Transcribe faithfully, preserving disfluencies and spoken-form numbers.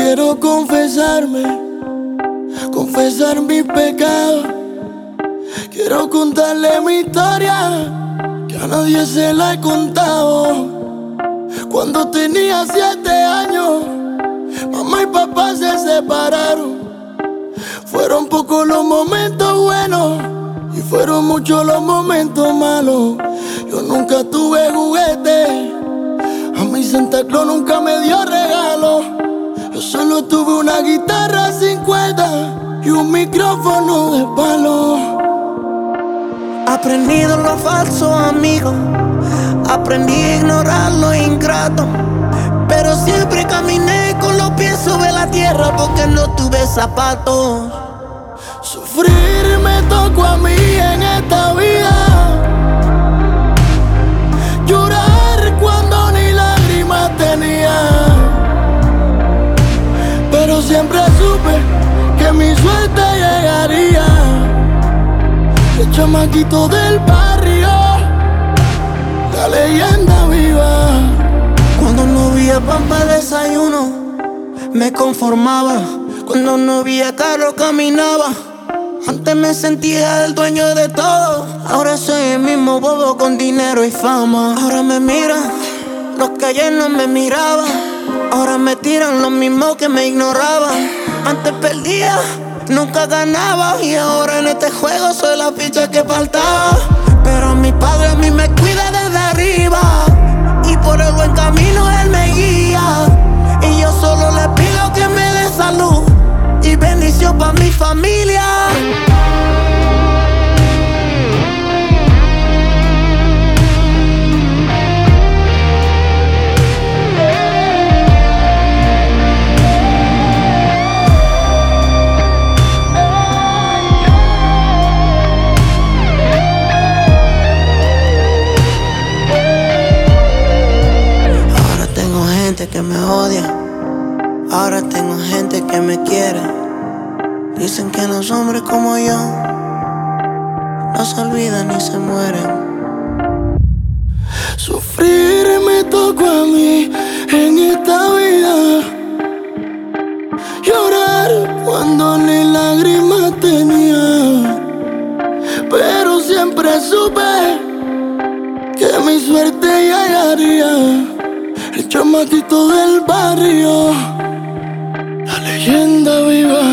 quiero confesarme, confesar mis pecados. Quiero contarle mi historia, que a nadie se la he contado. Cuando tenía siete años, mamá y papá se separaron. Fueron pocos los momentos buenos y fueron muchos los momentos malos. Yo nunca tuve juguete, a mi Santa Claus nunca me dio regalo. Yo solo tuve una guitarra sin cuerda y un micrófono de palo. Aprendí de los falsos amigos, aprendí a ignorar los ingratos, pero siempre caminé con los pies sobre la tierra porque no tuve zapatos. Sufrir me tocó a mí en esta vida, llorar cuando ni lágrimas tenía, pero siempre supe que mi suerte llegaría. El chamaquito del barrio, la leyenda viva. Cuando no había pan para desayuno, me conformaba. Cuando no había carro, caminaba. Antes me sentía el dueño de todo, ahora soy el mismo bobo con dinero y fama. Ahora me miran los que ayer no me miraban, ahora me tiran los mismos que me ignoraban. Antes perdía, nunca ganaba, y ahora en este juego soy la ficha que faltaba. Pero mi padre a mí me cuida desde arriba, y por el buen camino él me guía. Y yo solo le pido que me dé salud y bendición pa' mi familia. Ahora tengo gente que me odia, ahora tengo gente que me quiere. Dicen que los hombres como yo no se olvidan ni se mueren. Sufrir me tocó a mí en esta vida, llorar cuando ni lágrimas tenía, pero siempre supe que mi suerte llegaría. El chamaquito del barrio, la leyenda viva.